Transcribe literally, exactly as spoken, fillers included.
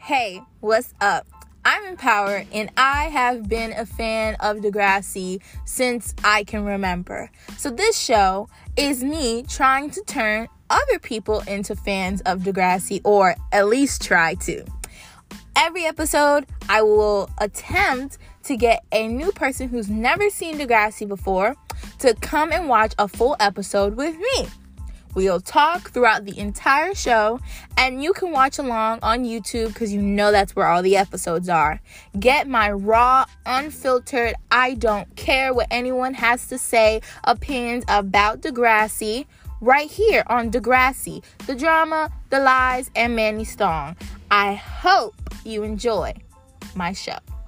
Hey, what's up? I'm Empower, and I have been a fan of Degrassi since I can remember. So this show is me trying to turn other people into fans of Degrassi, or at least try to. Every episode, I will attempt to get a new person who's never seen Degrassi before to come and watch a full episode with me. We'll talk throughout the entire show, and you can watch along on YouTube because you know that's where all the episodes are. Get my raw, unfiltered, I don't care what anyone has to say opinions about Degrassi right here on Degrassi, the drama, the lies, and Manny Stong. I hope you enjoy my show.